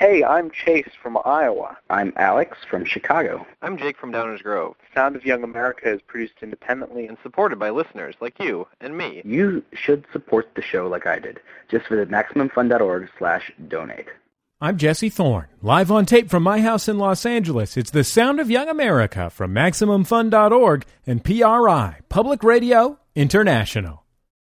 Hey, I'm Chase from Iowa. I'm Alex from Chicago. I'm Jake from Downers Grove. Sound of Young America is produced independently and supported by listeners like you and me. You should support the show like I did. Just visit MaximumFun.org/donate. I'm Jesse Thorne, live on tape from my house in Los Angeles. It's the Sound of Young America from MaximumFun.org and PRI, Public Radio International.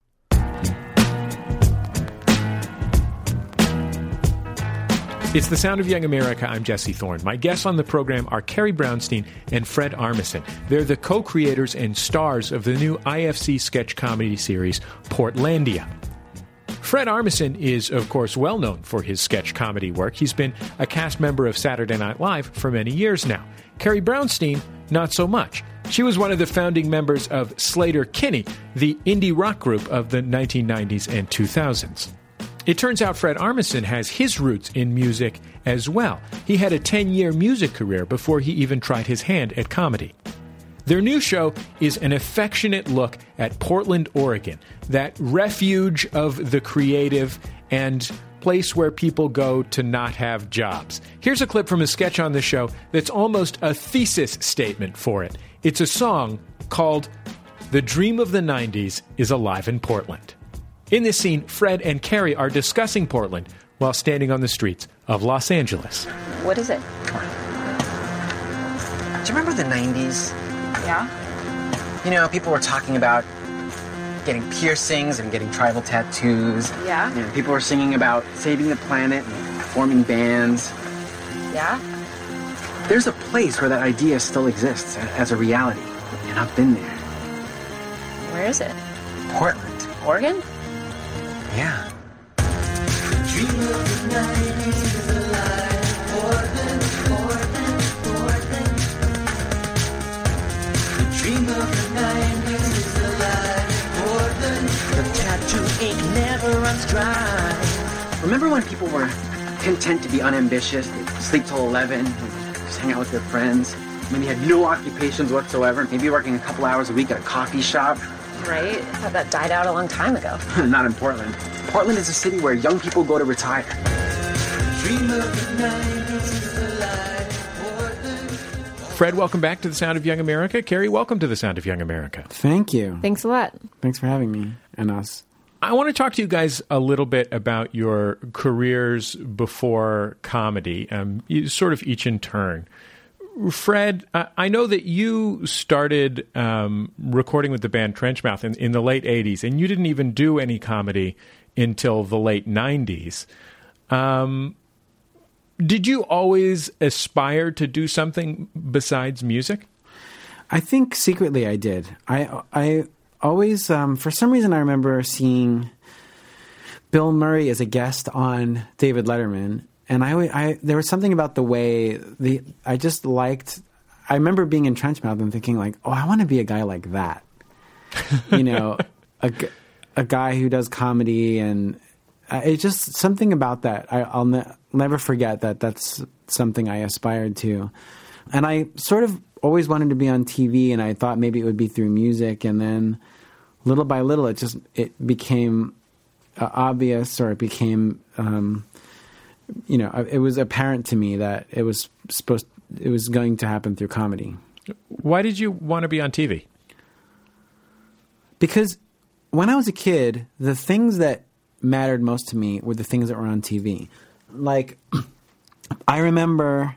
It's the Sound of Young America. I'm Jesse Thorne. My guests on the program are Carrie Brownstein and Fred Armisen. They're the co-creators and stars of the new IFC sketch comedy series, Portlandia. Fred Armisen is, of course, well known for his sketch comedy work. He's been a cast member of Saturday Night Live for many years now. Carrie Brownstein, not so much. She was one of the founding members of Sleater-Kinney, the indie rock group of the 1990s and 2000s. It turns out Fred Armisen has his roots in music as well. He had a 10-year music career before he even tried his hand at comedy. Their new show is an affectionate look at Portland, Oregon, that refuge of the creative and place where people go to not have jobs. Here's a clip from a sketch on the show that's almost a thesis statement for it. It's a song called "The Dream of the 90s is Alive in Portland." In this scene, Fred and Carrie are discussing Portland while standing on the streets of Los Angeles. What is it? Do you remember the 90s? Yeah? You know, people were talking about getting piercings and getting tribal tattoos. Yeah? You know, people were singing about saving the planet and forming bands. Yeah? There's a place where that idea still exists as a reality, and I've been there. Where is it? Portland. Oregon? Yeah. Remember when people were content to be unambitious, they'd sleep till 11, just hang out with their friends, maybe had no occupations whatsoever, maybe working a couple hours a week at a coffee shop? Right. I thought that died out a long time ago. Not in Portland. Portland is a city where young people go to retire. Fred, welcome back to the Sound of Young America. Carrie, welcome to the Sound of Young America. Thank you. Thanks a lot. Thanks for having me and us. I want to talk to you guys a little bit about your careers before comedy, sort of each in turn. Fred, I know that you started recording with the band Trenchmouth in the late 80s, and you didn't even do any comedy until the late 90s. Did you always aspire to do something besides music? I think secretly I did. I always, for some reason, I remember seeing Bill Murray as a guest on David Letterman. And I there was something about the way I just liked. I remember being in Trenchmouth and thinking like, oh, I want to be a guy like that. You know, a guy who does comedy, and it's just something about that. I'll never forget that. That's something I aspired to, and I sort of always wanted to be on TV, and I thought maybe it would be through music, and then little by little, it became obvious, or it became. You know, it was apparent to me that it was going to happen through comedy. Why did you want to be on TV? Because when I was a kid, the things that mattered most to me were the things that were on TV. Like, I remember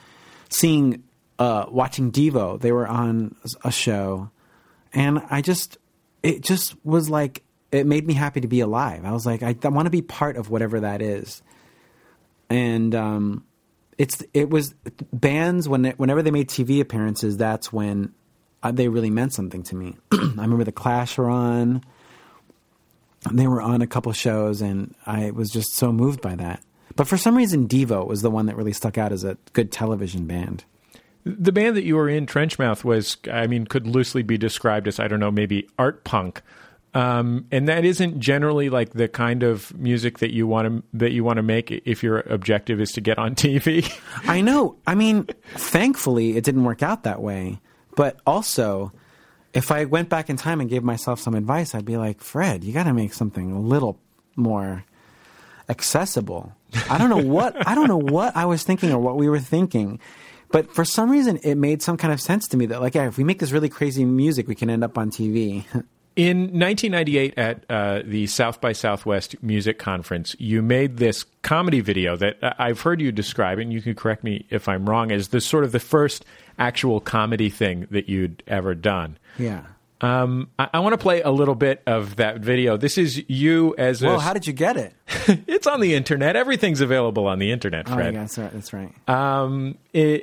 watching Devo. They were on a show, and it just was like, it made me happy to be alive. I was like, I want to be part of whatever that is. And it was bands whenever they made TV appearances, that's when they really meant something to me. I remember the Clash were on. They were on a couple shows, and I was just so moved by that. But for some reason, Devo was the one that really stuck out as a good television band. The band that you were in, Trenchmouth, could loosely be described as, I don't know, maybe art punk. And that isn't generally like the kind of music that you want to make if your objective is to get on TV. I know. I mean, thankfully, it didn't work out that way. But also, if I went back in time and gave myself some advice, I'd be like, Fred, you got to make something a little more accessible. I don't know what I was thinking or what we were thinking. But for some reason, it made some kind of sense to me that, like, yeah, if we make this really crazy music, we can end up on TV. In 1998 at the South by Southwest Music Conference, you made this comedy video that I've heard you describe, and you can correct me if I'm wrong, as the sort of the first actual comedy thing that you'd ever done. Yeah. I want to play a little bit of that video. This is you as Well, how did you get it? It's on the internet. Everything's available on the internet, Fred. Oh, yeah, that's right.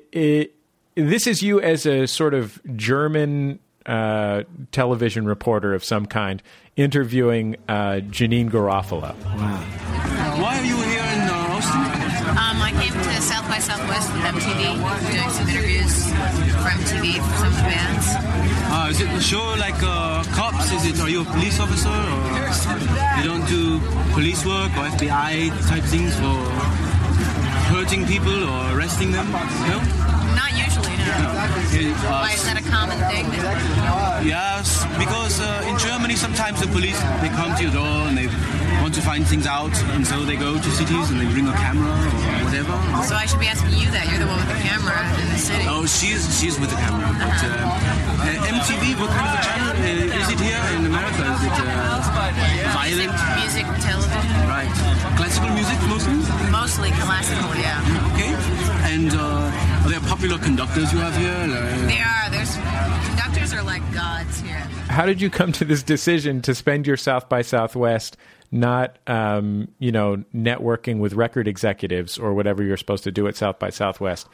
This is you as a sort of German television reporter of some kind interviewing Janine Garofalo. Wow. Why are you here in Austin? I came to South by Southwest with MTV, doing some interviews for MTV for some of the bands. Is it a show like Cops? Are you a police officer, or you don't do police work or FBI type things for hurting people or arresting them? No? Not usually, no. Why, is that a common thing? Yes, because in Germany sometimes the police, they come to your door and they want to find things out, and so they go to cities and they bring a camera or whatever. So I should be asking you that. You're the one with the camera in the city. Oh, she's with the camera. But, MTV, what kind of a channel is it here in America? Is it violent? Music, television. Right. Classical music mostly? Mostly classical, yeah. Okay. And are there popular conductors you have here? They are. There's conductors are like gods here. How did you come to this decision to spend your South by Southwest not, networking with record executives or whatever you're supposed to do at South by Southwest?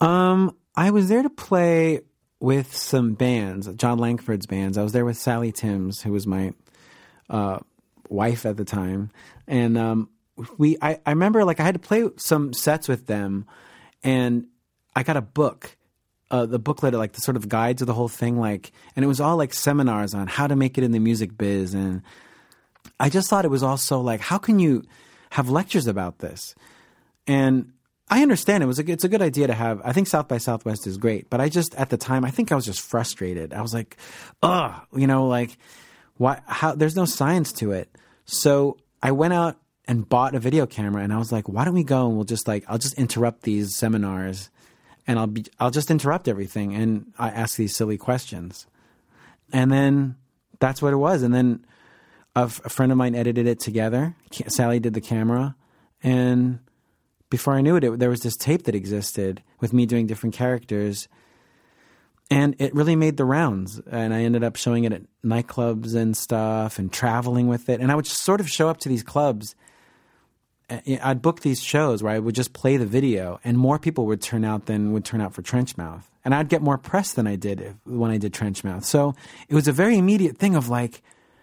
I was there to play with some bands, John Langford's bands. I was there with Sally Timms, who was my wife at the time. And I remember, like, I had to play some sets with them, and I got a book, the booklet, like the sort of guide to the whole thing, like, and it was all like seminars on how to make it in the music biz. And I just thought it was also like, how can you have lectures about this? And I understand it's a good idea to have. I think South by Southwest is great, but I just, at the time, I think I was just frustrated. I was like, like, why? How? There's no science to it. So I went out and bought a video camera, and I was like, why don't we go and we'll just I'll just interrupt these seminars, and I'll just interrupt everything, and I ask these silly questions, and then that's what it was. And then a friend of mine edited it together. Sally did the camera, and before I knew it, there was this tape that existed with me doing different characters, and it really made the rounds. And I ended up showing it at nightclubs and stuff, and traveling with it. And I would just sort of show up to these clubs. I'd book these shows where I would just play the video, and more people would turn out than would turn out for Trenchmouth. And I'd get more press than I did when I did Trenchmouth. So it was a very immediate thing of like,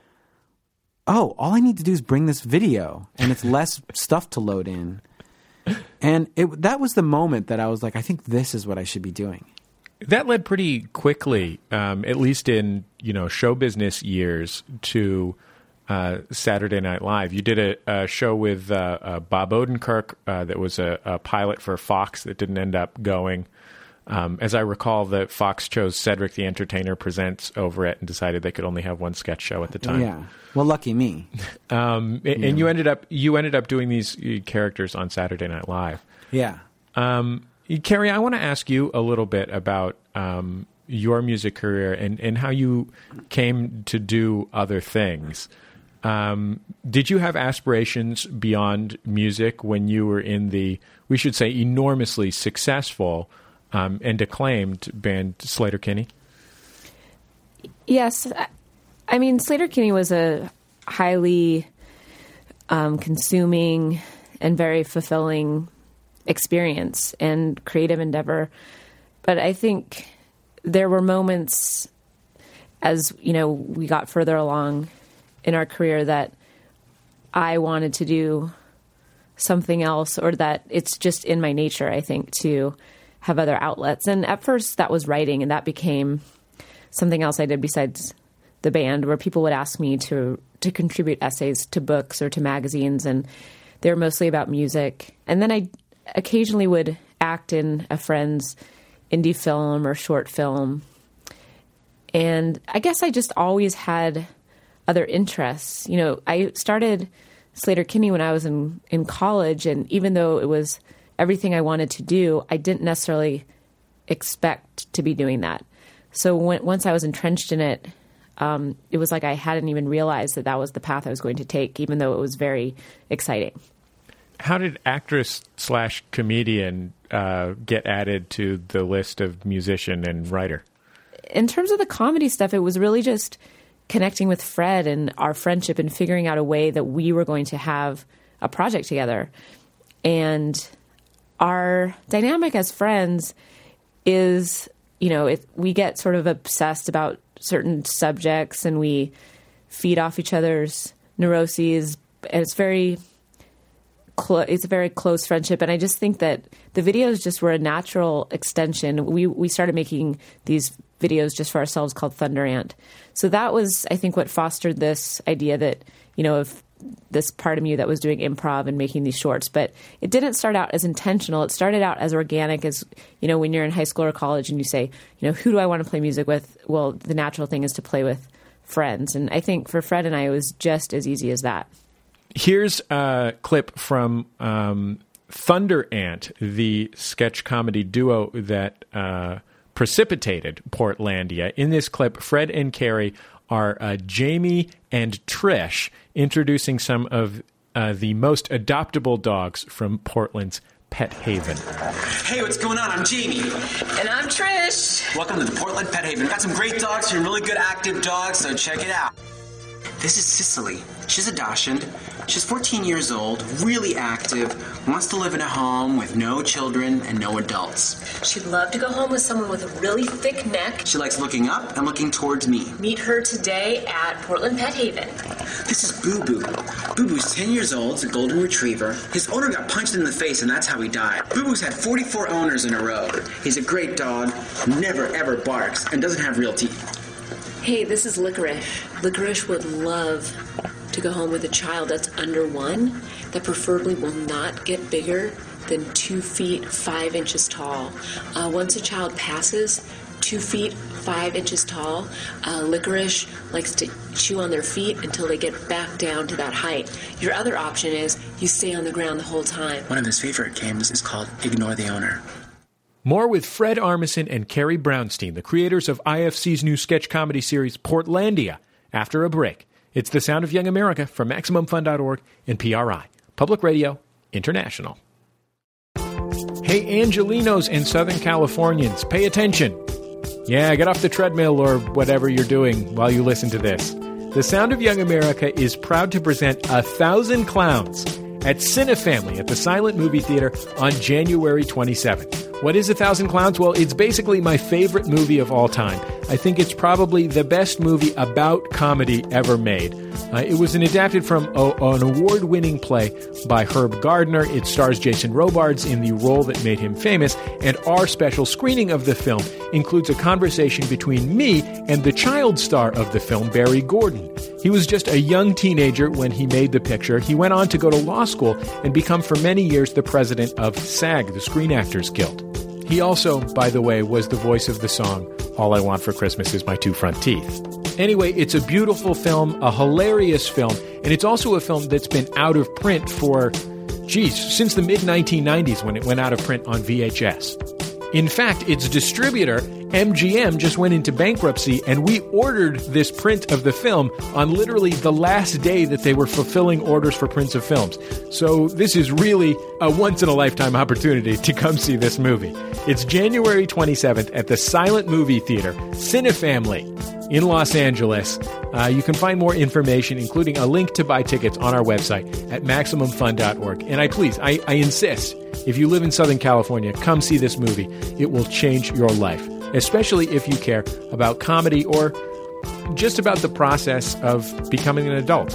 oh, all I need to do is bring this video, and it's less stuff to load in. And that was the moment that I was like, I think this is what I should be doing. That led pretty quickly, at least in show business years, to Saturday Night Live. You did a show with Bob Odenkirk that was a pilot for Fox that didn't end up going. As I recall, the Fox chose Cedric the Entertainer Presents over it and decided they could only have one sketch show at the time. Yeah, well, lucky me. And you ended up doing these characters on Saturday Night Live. Yeah. Carrie, I want to ask you a little bit about your music career and how you came to do other things. Did you have aspirations beyond music when you were in the, we should say, enormously successful and acclaimed band Sleater-Kinney? Yes. I mean, Sleater-Kinney was a highly consuming and very fulfilling experience and creative endeavor. But I think there were moments as, we got further along in our career that I wanted to do something else, or that it's just in my nature, I think, to have other outlets. And at first that was writing, and that became something else I did besides the band, where people would ask me to contribute essays to books or to magazines, and they were mostly about music. And then I occasionally would act in a friend's indie film or short film. And I guess I just always had other interests. I started Sleater-Kinney when I was in college, and even though it was everything I wanted to do, I didn't necessarily expect to be doing that. So once I was entrenched in it, it was like I hadn't even realized that was the path I was going to take, even though it was very exciting. How did actress/comedian get added to the list of musician and writer? In terms of the comedy stuff, it was really just connecting with Fred and our friendship and figuring out a way that we were going to have a project together. And our dynamic as friends is, we get sort of obsessed about certain subjects and we feed off each other's neuroses. And it's a very close friendship. And I just think that the videos just were a natural extension. We started making these videos just for ourselves called Thunder Ant. So that was, I think, what fostered this idea that, of this part of me that was doing improv and making these shorts. But it didn't start out as intentional. It started out as organic as, when you're in high school or college and you say, who do I want to play music with? Well, the natural thing is to play with friends. And I think for Fred and I, it was just as easy as that. Here's a clip from Thunder Ant, the sketch comedy duo that precipitated Portlandia. In this clip, Fred and Carrie are Jamie and Trish introducing some of the most adoptable dogs from Portland's Pet Haven. Hey, what's going on? I'm Jamie. And I'm Trish. Welcome to the Portland Pet Haven. Got some great dogs here, really good active dogs, so check it out. This is Cicely. She's a Dachshund. She's 14 years old, really active, wants to live in a home with no children and no adults. She'd love to go home with someone with a really thick neck. She likes looking up and looking towards me. Meet her today at Portland Pet Haven. This is Boo Boo. Boo Boo's 10 years old, it's a golden retriever. His owner got punched in the face and that's how he died. Boo Boo's had 44 owners in a row. He's a great dog, never ever barks, and doesn't have real teeth. Hey, this is Licorice. Licorice would love to go home with a child that's under 1, that preferably will not get bigger than 2 feet 5 inches tall. Once a child passes 2 feet 5 inches tall, Licorice likes to chew on their feet until they get back down to that height. Your other option is you stay on the ground the whole time. One of his favorite games is called Ignore the Owner. More with Fred Armisen and Carrie Brownstein, the creators of IFC's new sketch comedy series Portlandia, after a break. It's The Sound of Young America from MaximumFun.org and PRI, Public Radio International. Hey, Angelinos and Southern Californians, pay attention. Yeah, get off the treadmill or whatever you're doing while you listen to this. The Sound of Young America is proud to present 1,000 Clowns at Cinefamily at the Silent Movie Theater on January 27th. What is 1,000 Clowns? Well, it's basically my favorite movie of all time. I think it's probably the best movie about comedy ever made. It was adapted from an award-winning play by Herb Gardner. It stars Jason Robards in the role that made him famous, and our special screening of the film includes a conversation between me and the child star of the film, Barry Gordon. He was just a young teenager when he made the picture. He went on to go to law school and become for many years the president of SAG, the Screen Actors Guild. He also, by the way, was the voice of the song, All I Want for Christmas Is My 2 Front Teeth. Anyway, it's a beautiful film, a hilarious film, and it's also a film that's been out of print for, since the mid-1990s when it went out of print on VHS. In fact, its distributor, MGM, just went into bankruptcy, and we ordered this print of the film on literally the last day that they were fulfilling orders for prints of films. So this is really a once-in-a-lifetime opportunity to come see this movie. It's January 27th at the Silent Movie Theater, Cinefamily, in Los Angeles. You can find more information, including a link to buy tickets, on our website at MaximumFun.org. And I insist, if you live in Southern California, come see this movie. It will change your life, especially if you care about comedy or just about the process of becoming an adult.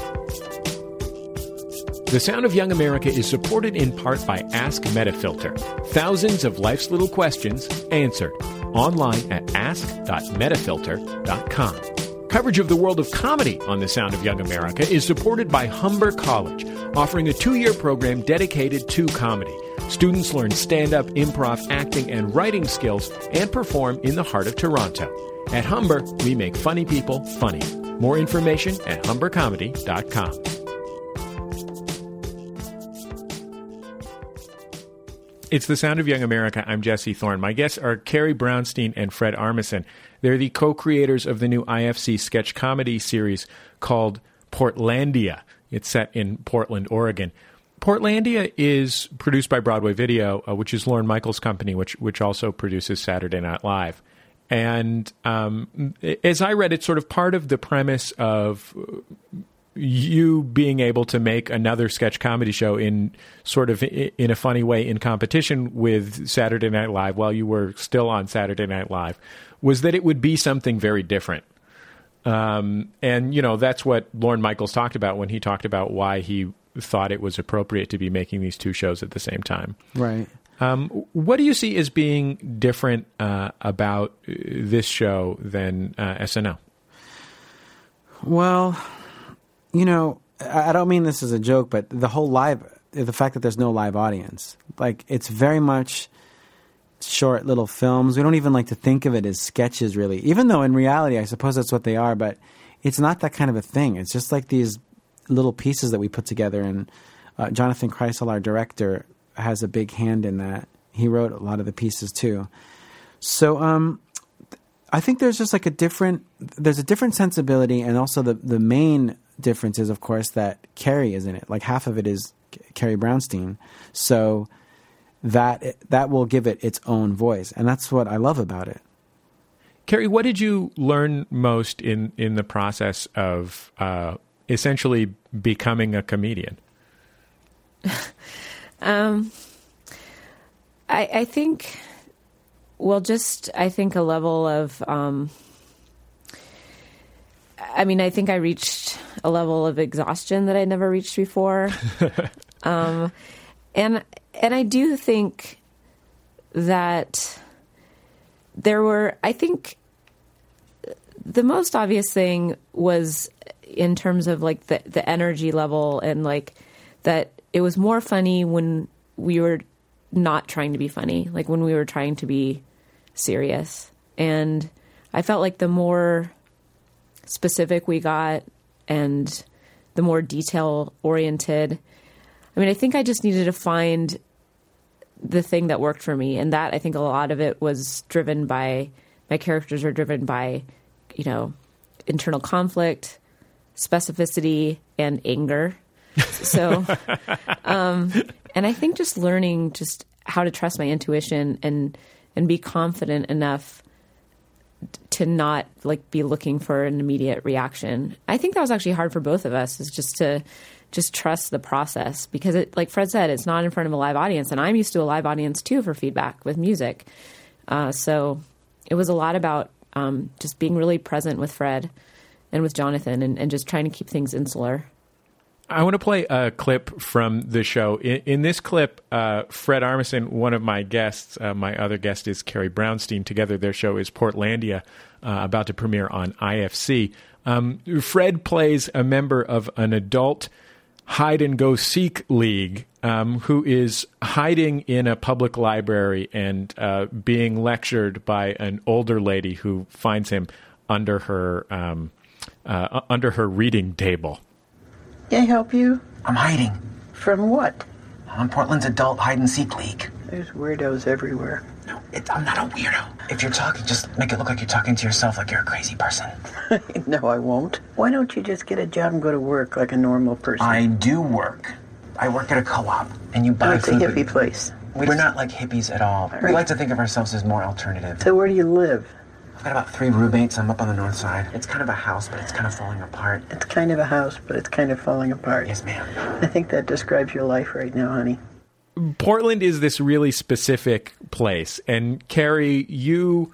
The Sound of Young America is supported in part by Ask Metafilter. Thousands of life's little questions answered online at ask.metafilter.com. Coverage of the world of comedy on The Sound of Young America is supported by Humber College, offering a 2-year program dedicated to comedy. Students learn stand-up, improv, acting, and writing skills and perform in the heart of Toronto. At Humber, we make funny people funny. More information at humbercomedy.com. It's The Sound of Young America. I'm Jesse Thorne. My guests are Carrie Brownstein and Fred Armisen. They're the co-creators of the new IFC sketch comedy series called Portlandia. It's set in Portland, Oregon. Portlandia is produced by Broadway Video, which is Lorne Michaels' company, which also produces Saturday Night Live. And as I read, it's sort of part of the premise of you being able to make another sketch comedy show in a funny way in competition with Saturday Night Live while you were still on Saturday Night Live, was that it would be something very different. And, that's what Lorne Michaels talked about when he talked about why he thought it was appropriate to be making these two shows at the same time. Right. What do you see as being different about this show than SNL? Well, I don't mean this as a joke, but the fact that there's no live audience, like it's very much short little films. We don't even like to think of it as sketches, really, even though in reality, I suppose that's what they are, but it's not that kind of a thing. It's just like these little pieces that we put together, and Jonathan Kreisel, our director, has a big hand in that. He wrote a lot of the pieces too. So I think there's just like a different sensibility, and also the main difference is, of course, that Carrie is in it. Like half of it is Carrie Brownstein. So that will give it its own voice, and that's what I love about it. Carrie, what did you learn most in the process of essentially becoming a comedian? I think, I think a level of, I think I reached a level of exhaustion that I'd never reached before. And I do think that I think the most obvious thing was in terms of like the energy level, and like that it was more funny when we were not trying to be funny, like when we were trying to be serious. And I felt like the more specific we got and the more detail oriented, I think I just needed to find the thing that worked for me. And that, I think a lot of it was driven by, my characters are driven by, internal conflict, specificity, and anger. So, and I think just learning just how to trust my intuition and be confident enough to not like be looking for an immediate reaction. I think that was actually hard for both of us, is just to trust the process, because it, like Fred said, it's not in front of a live audience, and I'm used to a live audience too for feedback with music. So it was a lot about just being really present with Fred and with Jonathan, and just trying to keep things insular. I want to play a clip from the show. In this clip, Fred Armisen, one of my guests, my other guest is Carrie Brownstein. Together, their show is Portlandia, about to premiere on IFC. Fred plays a member of an adult hide-and-go-seek league who is hiding in a public library and being lectured by an older lady who finds him under her reading table. Can I help you? I'm hiding. From what? I'm Portland's adult hide-and-seek league. There's weirdos everywhere. No, I'm not a weirdo. If you're talking, just make it look like you're talking to yourself, like you're a crazy person. No, I won't. Why don't you just get a job and go to work like a normal person? I do work. I work at a co-op, and you buy food. It's a hippie place. We're not like hippies at all. We like to think of ourselves as more alternative. So where do you live? I've got about 3 roommates. I'm up on the north side. It's kind of a house, but it's kind of falling apart. It's kind of a house, but it's kind of falling apart. Yes, ma'am. I think that describes your life right now, honey. Portland is this really specific place. And Carrie, you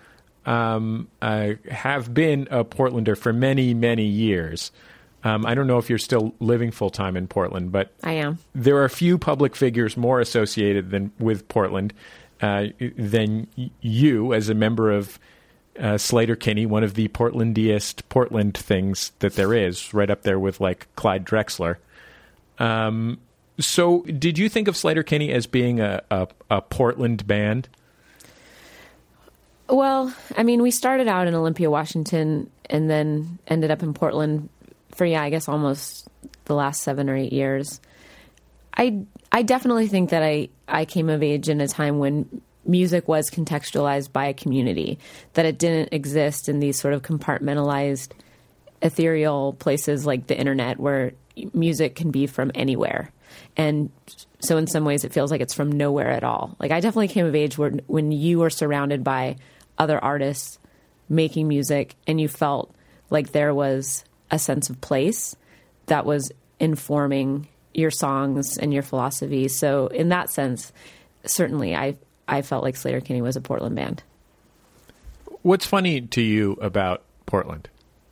have been a Portlander for many, many years. I don't know if you're still living full-time in Portland, but I am. There are a few public figures more associated with Portland than you as a member of Slater-Kinney, one of the Portlandiest Portland things that there is, right up there with like Clyde Drexler. So did you think of Slater-Kinney as being a Portland band? Well, we started out in Olympia, Washington, and then ended up in Portland for, I guess almost the last 7 or 8 years. I definitely think that I came of age in a time when music was contextualized by a community, that it didn't exist in these sort of compartmentalized, ethereal places like the internet where music can be from anywhere. And so in some ways it feels like it's from nowhere at all. Like I definitely came of age when you were surrounded by other artists making music and you felt like there was a sense of place that was informing your songs and your philosophy. So in that sense, certainly I felt like Sleater-Kinney was a Portland band. What's funny to you about Portland?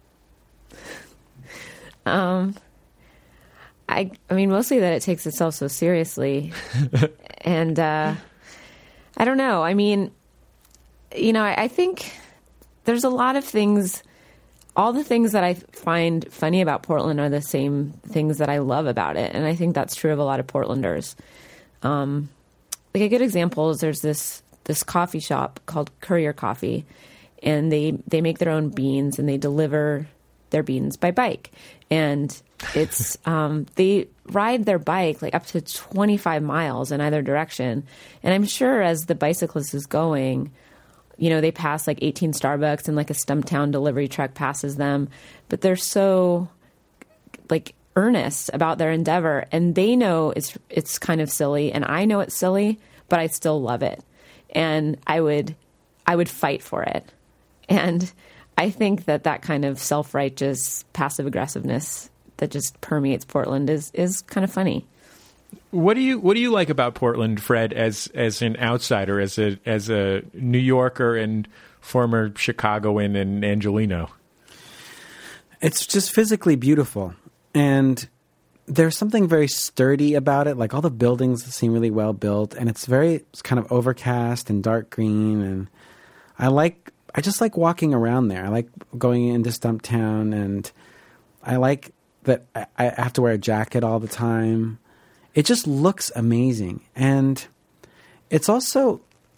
I mean, mostly that it takes itself so seriously. And I don't know. I mean, I think there's a lot of things. All the things that I find funny about Portland are the same things that I love about it. And I think that's true of a lot of Portlanders. Like a good example is there's this coffee shop called Courier Coffee, and they make their own beans and they deliver their beans by bike. And it's they ride their bike like up to 25 miles in either direction. And I'm sure as the bicyclist is going, they pass like 18 Starbucks and like a Stumptown delivery truck passes them. But they're so like earnest about their endeavor, and they know it's kind of silly, and I know it's silly, but I still love it. And I would fight for it. And I think that kind of self-righteous passive aggressiveness that just permeates Portland is kind of funny. What do you like about Portland, Fred, as an outsider, as a New Yorker and former Chicagoan and Angelino? It's just physically beautiful, and there's something very sturdy about it. Like all the buildings seem really well built, and it's kind of overcast and dark green. And I just like walking around there. I like going into Stumptown, and I like that I have to wear a jacket all the time. It just looks amazing, and it's also,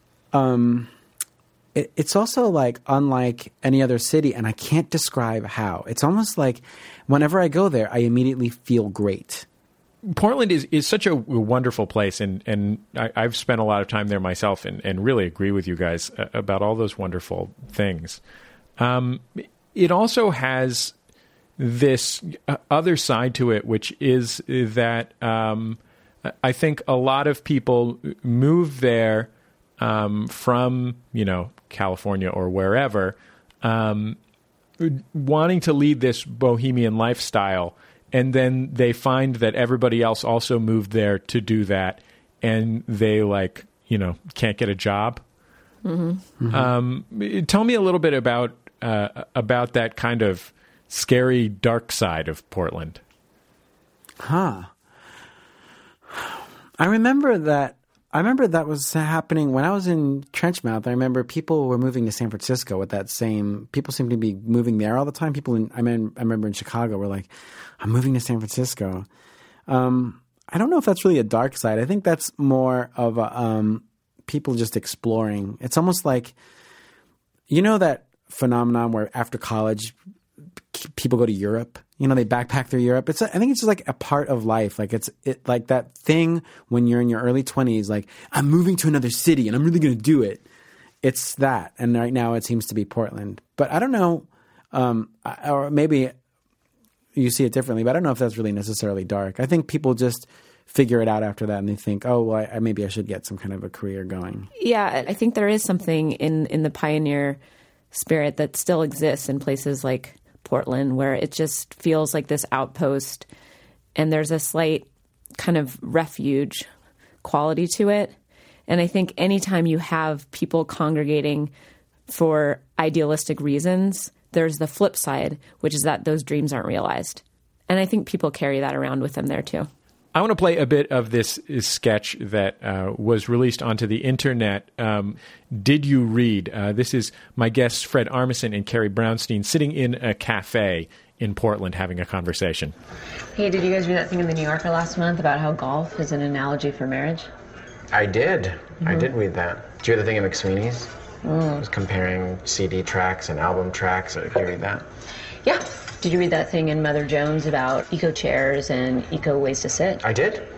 it's also like unlike any other city, and I can't describe how. It's almost like whenever I go there, I immediately feel great. Portland is such a wonderful place, and I've spent a lot of time there myself, and really agree with you guys about all those wonderful things. It also has this other side to it, which is that I think a lot of people move there from, California or wherever, wanting to lead this bohemian lifestyle, and then they find that everybody else also moved there to do that, and they can't get a job. Mm-hmm. Mm-hmm. Tell me a little bit about that kind of scary, dark side of Portland. I remember that was happening when I was in Trenchmouth. I remember people were moving to San Francisco with that same. People seem to be moving there all the time. I remember in Chicago were like, "I'm moving to San Francisco." I don't know if that's really a dark side. I think that's more of a people just exploring. It's almost like, that phenomenon where after college people go to Europe. They backpack through Europe. I think it's just like a part of life. Like it's like that thing when you're in your early 20s, like I'm moving to another city and I'm really going to do it. It's that. And right now it seems to be Portland, but I don't know. Or maybe you see it differently, but I don't know if that's really necessarily dark. I think people just figure it out after that and they think, oh, well, maybe I should get some kind of a career going. Yeah. I think there is something in the pioneer spirit that still exists in places like Portland, where it just feels like this outpost, and there's a slight kind of refuge quality to it. And I think anytime you have people congregating for idealistic reasons, there's the flip side, which is that those dreams aren't realized. And I think people carry that around with them there too. I want to play a bit of this sketch that was released onto the internet. Did You Read? This is my guests, Fred Armisen and Carrie Brownstein, sitting in a cafe in Portland having a conversation. Hey, did you guys read that thing in the New Yorker last month about how golf is an analogy for marriage? I did. Mm-hmm. I did read that. Did you read the thing in McSweeney's? It was comparing CD tracks and album tracks. Did you read that? Yeah. Did you read that thing in Mother Jones about eco chairs and eco ways to sit? I did.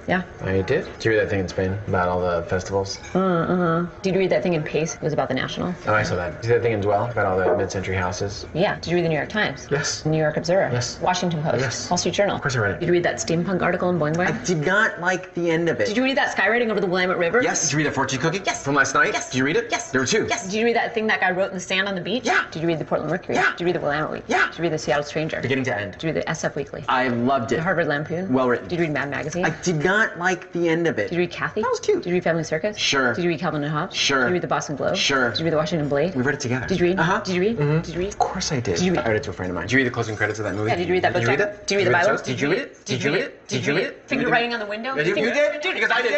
Yeah. I did. Did you read that thing in Spain about all the festivals? Did you read that thing in Pace? It was about the National. Oh, I saw that. Did you see that thing in Dwell about all the mid-century houses? Yeah. Did you read the New York Times? Yes. The New York Observer? Yes. Washington Post? Yes. Wall Street Journal? Of course I read it. Did you read that steampunk article in Boing Boing? I did not like the end of it. Did you read that skywriting over the Willamette River? Yes. Did you read that fortune cookie? Yes. From last night? Yes. Did you read it? Yes. There were 2. Yes. Did you read that thing that guy wrote in the sand on the beach? Yeah. Did you read the Portland Mercury? Yeah. Did you read the Willamette Week? Yeah. Did you read the Seattle Stranger? Beginning to end. Did you read the SF Weekly? I loved The it. Harvard Lampoon? Well written. Did you read Mad Magazine? I did not like the end of it. Did you read Kathy? That was cute. Did you read Family Circus? Sure. Did you read Calvin and Hobbes? Sure. Did you read the Boston Globe? Sure. Did you read the Washington Blade? We read it together. Did you read? Uh-huh. Did you read? Mm-hmm. Did you read? Of course I did. Did you read? I read it to a friend of mine. Did you read the closing credits of that movie? Yeah, did you read that book? Did you read it? Did you read the Bible? Did you read it? Did you read it? Did you read it? Finger writing on the window? You did? Because I did.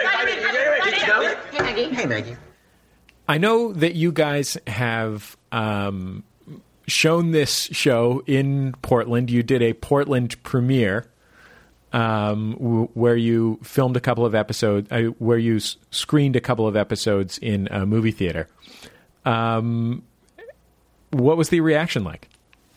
Hey, Maggie. Hey, Maggie. I know that you guys have shown this show in Portland. You did a Portland premiere where you filmed a couple of episodes, where you screened a couple of episodes in a movie theater. What was the reaction like?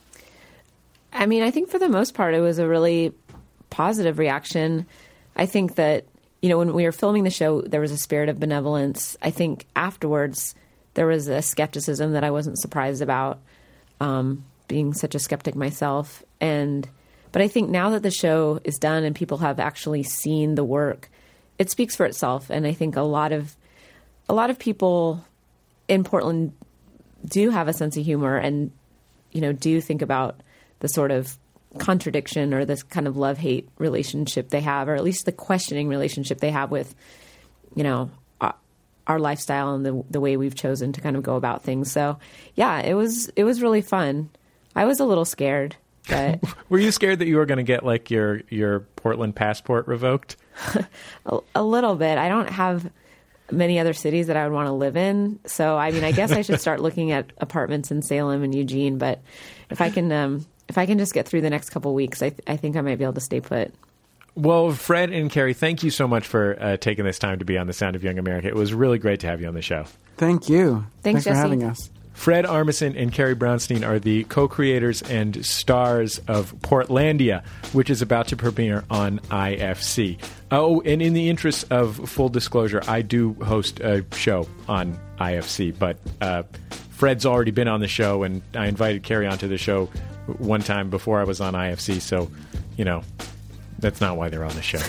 I mean, I think for the most part, it was a really positive reaction. I think that, you know, when we were filming the show, there was a spirit of benevolence. I think afterwards, there was a skepticism that I wasn't surprised about, being such a skeptic myself. But I think now that the show is done and people have actually seen the work, it speaks for itself. And I think a lot of people in Portland do have a sense of humor and, you know, do think about the sort of contradiction or this kind of love-hate relationship they have, or at least the questioning relationship they have with, you know, our lifestyle and the way we've chosen to kind of go about things. So yeah, it was really fun. I was a little scared, but were you scared that you were going to get like your Portland passport revoked? A little bit. I don't have many other cities that I would want to live in. So, I mean, I guess I should start looking at apartments in Salem and Eugene, but if I can just get through the next couple of weeks, I think I might be able to stay put. Well, Fred and Carrie, thank you so much for taking this time to be on The Sound of Young America. It was really great to have you on the show. Thank you. Thanks for Jesse. having us. Fred Armisen and Carrie Brownstein are the co-creators and stars of Portlandia, which is about to premiere on IFC. Oh, and in the interest of full disclosure, I do host a show on IFC, but Fred's already been on the show, and I invited Carrie onto the show one time before I was on IFC, so, you know, that's not why they're on the show.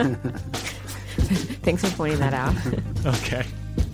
Thanks for pointing that out. Okay.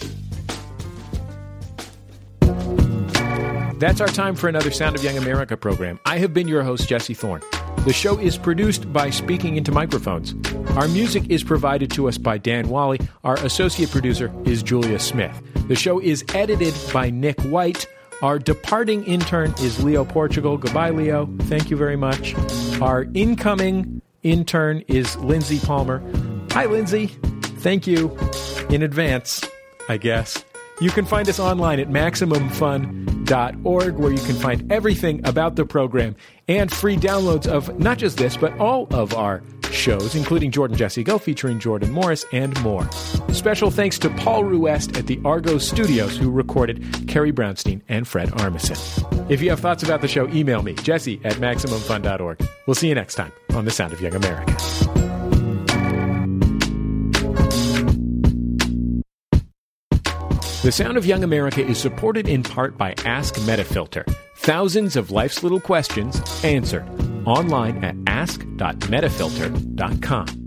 That's our time for another Sound of Young America program. I have been your host, Jesse Thorne. The show is produced by Speaking Into Microphones. Our music is provided to us by Dan Wally. Our associate producer is Julia Smith. The show is edited by Nick White. Our departing intern is Leo Portugal. Goodbye, Leo. Thank you very much. Our incoming intern is Lindsay Palmer. Hi, Lindsay. Thank you in advance, I guess. You can find us online at MaximumFun.org, where you can find everything about the program and free downloads of not just this, but all of our shows, including Jordan Jesse Go, featuring Jordan Morris, and more. Special thanks to Paul Ruest at the Argo Studios, who recorded Carrie Brownstein and Fred Armisen. If you have thoughts about the show, email me, Jesse at MaximumFun.org. We'll see you next time on The Sound of Young America. The Sound of Young America is supported in part by Ask Metafilter. Thousands of life's little questions answered online at ask.metafilter.com.